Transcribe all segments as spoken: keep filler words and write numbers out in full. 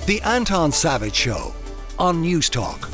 The Anton Savage Show on News Talk.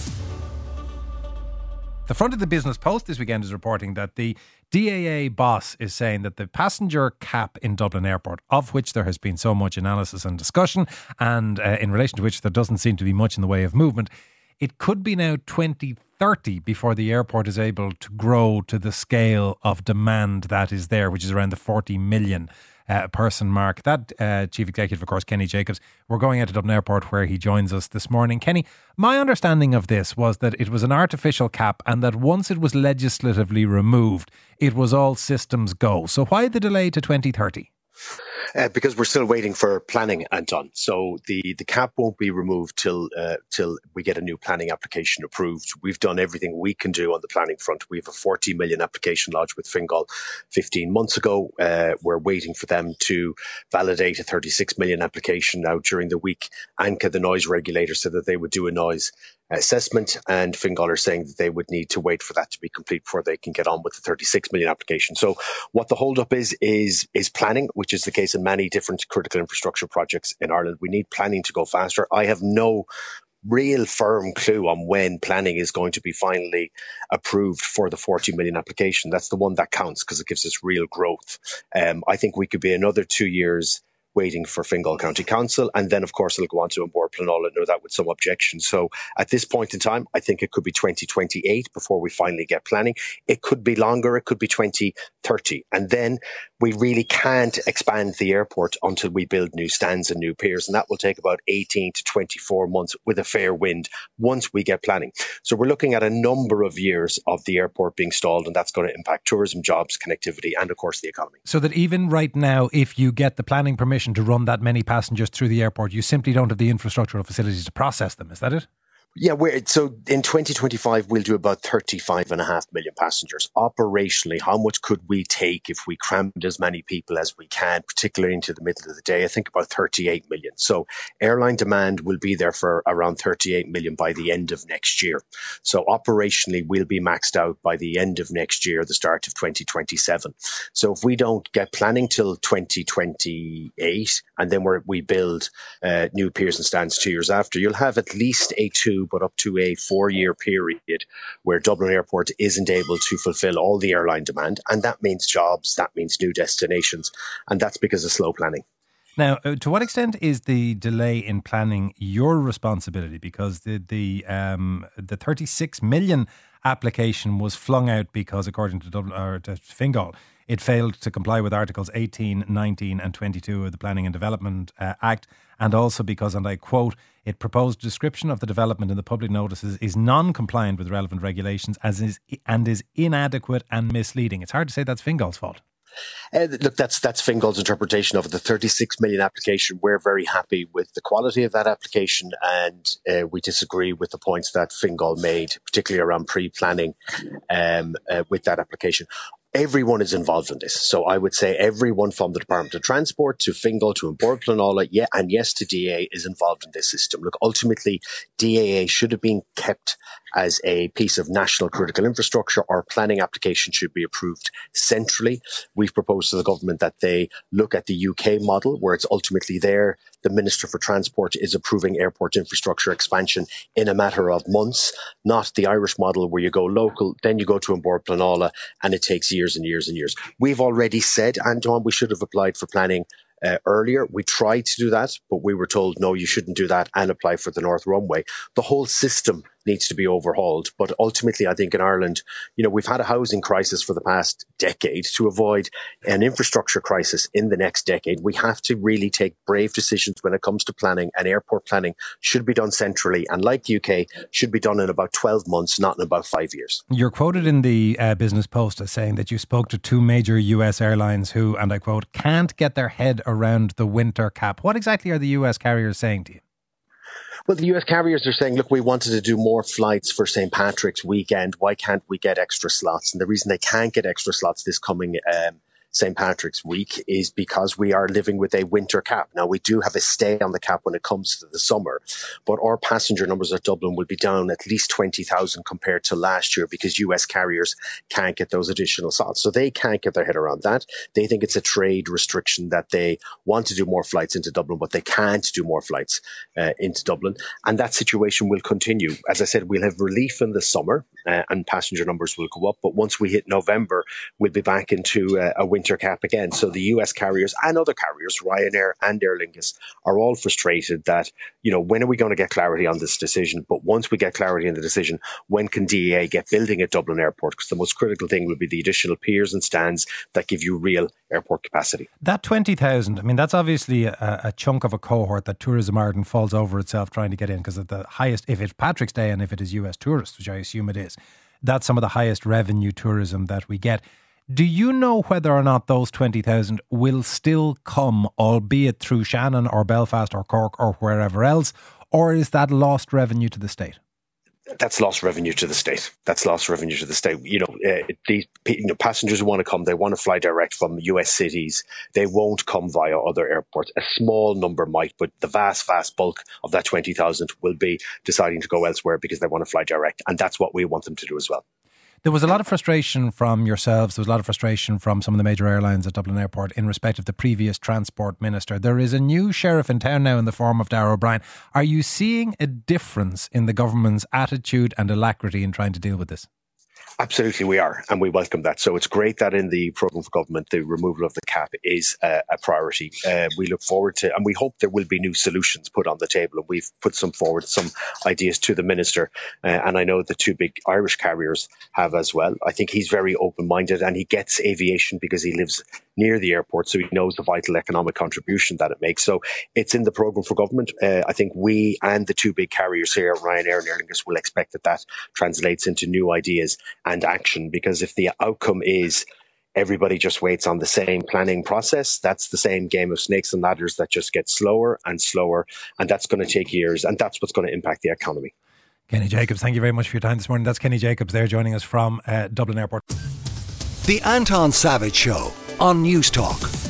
The front of the Business Post this weekend is reporting that the D A A boss is saying that the passenger cap in Dublin Airport, of which there has been so much analysis and discussion, and uh, in relation to which there doesn't seem to be much in the way of movement, it could be now twenty thirty before the airport is able to grow to the scale of demand that is there, which is around the forty million uh, person mark. That uh, Chief Executive, of course, Kenny Jacobs, we're going out to Dublin Airport where he joins us this morning. Kenny, my understanding of this was that it was an artificial cap and that once it was legislatively removed, it was all systems go. So why the delay to twenty thirty? Uh, because we're still waiting for planning, Anton. So the, the cap won't be removed till uh, till we get a new planning application approved. We've done everything we can do on the planning front. We have a forty million application lodged with Fingal fifteen months ago. Uh, we're waiting for them to validate a thirty-six million application now during the week. ANCA, the noise regulator, said that they would do a noise assessment, and Fingal are saying that they would need to wait for that to be complete before they can get on with the thirty-six million application. So what the holdup is, is, is planning, which is the case in many different critical infrastructure projects in Ireland. We need planning to go faster. I have no real firm clue on when planning is going to be finally approved for the forty million application. That's the one that counts because it gives us real growth. Um, I think we could be another two years waiting for Fingal County Council, and then of course it'll go on to An Bord Pleanála, know that with some objections. So at this point in time, I think it could be twenty twenty-eight before we finally get planning. It could be longer, it could be twenty thirty, and then we really can't expand the airport until we build new stands and new piers, and that will take about eighteen to twenty-four months with a fair wind once we get planning. So we're looking at a number of years of the airport being stalled, and that's going to impact tourism, jobs, connectivity, and of course the economy. So that even right now, if you get the planning permission to run that many passengers through the airport, you simply don't have the infrastructural facilities to process them. Is that it? Yeah, we're, so in twenty twenty-five, we'll do about thirty-five and a half million passengers. Operationally, how much could we take if we crammed as many people as we can, particularly into the middle of the day? I think about thirty-eight million. So airline demand will be there for around thirty-eight million by the end of next year. So operationally, we'll be maxed out by the end of next year, the start of twenty twenty-seven. So if we don't get planning till twenty twenty-eight, and then we're, we build uh, new piers and stands two years after, you'll have at least a two but up to a four-year period where Dublin Airport isn't able to fulfil all the airline demand. And that means jobs, that means new destinations. And that's because of slow planning. Now, uh, to what extent is the delay in planning your responsibility? Because the the um, the thirty-six million application was flung out because, according to Dublin, or to Fingal, it failed to comply with Articles eighteen, nineteen and twenty-two of the Planning and Development uh, Act, and also because, and I quote, it proposed description of the development in the public notices is non-compliant with relevant regulations as is and is inadequate and misleading. It's hard to say that's Fingal's fault. Uh, look, that's that's Fingal's interpretation of the thirty-six million application. We're very happy with the quality of that application, and uh, we disagree with the points that Fingal made, particularly around pre-planning um, uh, with that application. Everyone is involved in this. So I would say everyone from the Department of Transport to Fingal to An Bord Pleanála, yeah, and yes to D A A is involved in this system. Look, ultimately, D A A should have been kept as a piece of national critical infrastructure. Our planning application should be approved centrally. We've proposed to the government that they look at the U K model, where it's ultimately there. The Minister for Transport is approving airport infrastructure expansion in a matter of months, not the Irish model where you go local, then you go to An Bord Pleanála, and it takes years and years and years. We've already said, Anton, we should have applied for planning Uh, earlier. We tried to do that, but we were told, no, you shouldn't do that and apply for the North Runway. The whole system needs to be overhauled. But ultimately, I think in Ireland, you know, we've had a housing crisis for the past decade. To avoid an infrastructure crisis in the next decade, we have to really take brave decisions when it comes to planning, and airport planning should be done centrally. And like the U K, should be done in about twelve months, not in about five years. You're quoted in the uh, Business Post as saying that you spoke to two major U S airlines who, and I quote, can't get their head around the winter cap. What exactly are the U S carriers saying to you? Well, the U S carriers are saying, look, we wanted to do more flights for Saint Patrick's weekend. Why can't we get extra slots? And the reason they can't get extra slots this coming um, Saint Patrick's week is because we are living with a winter cap. Now, we do have a stay on the cap when it comes to the summer, but our passenger numbers at Dublin will be down at least twenty thousand compared to last year because U S carriers can't get those additional slots. So they can't get their head around that. They think it's a trade restriction that they want to do more flights into Dublin, but they can't do more flights uh, into Dublin. And that situation will continue. As I said, we'll have relief in the summer uh, and passenger numbers will go up. But once we hit November, we'll be back into uh, a winter cap again. So the U S carriers and other carriers, Ryanair and Aer Lingus, are all frustrated that, you know, when are we going to get clarity on this decision? But once we get clarity on the decision, when can D A A get building at Dublin Airport? Because the most critical thing will be the additional piers and stands that give you real airport capacity. That twenty thousand, I mean, that's obviously a, a chunk of a cohort that Tourism Ireland falls over itself trying to get in, because at the highest, if it's Patrick's Day and if it is U S tourists, which I assume it is, that's some of the highest revenue tourism that we get. Do you know whether or not those twenty thousand will still come, albeit through Shannon or Belfast or Cork or wherever else, or is that lost revenue to the state? That's lost revenue to the state. That's lost revenue to the state. You know, uh, these you know, passengers who want to come, they want to fly direct from U S cities. They won't come via other airports. A small number might, but the vast, vast bulk of that twenty thousand will be deciding to go elsewhere because they want to fly direct. And that's what we want them to do as well. There was a lot of frustration from yourselves. There was a lot of frustration from some of the major airlines at Dublin Airport in respect of the previous transport minister. There is a new sheriff in town now in the form of Darragh O'Brien. Are you seeing a difference in the government's attitude and alacrity in trying to deal with this? Absolutely, we are, and we welcome that. So it's great that in the programme for government, the removal of the cap is uh, a priority. Uh, we look forward to, and we hope there will be new solutions put on the table. And we've put some forward, some ideas to the minister. Uh, and I know the two big Irish carriers have as well. I think he's very open-minded and he gets aviation because he lives near the airport. So he knows the vital economic contribution that it makes. So it's in the programme for government. Uh, I think we and the two big carriers here, Ryanair and Aer Lingus, will expect that that translates into new ideas and action, because if the outcome is everybody just waits on the same planning process, that's the same game of snakes and ladders that just gets slower and slower, and that's going to take years, and that's what's going to impact the economy. Kenny Jacobs, thank you very much for your time this morning. That's Kenny Jacobs there joining us from uh, Dublin Airport. The Anton Savage Show on News Talk.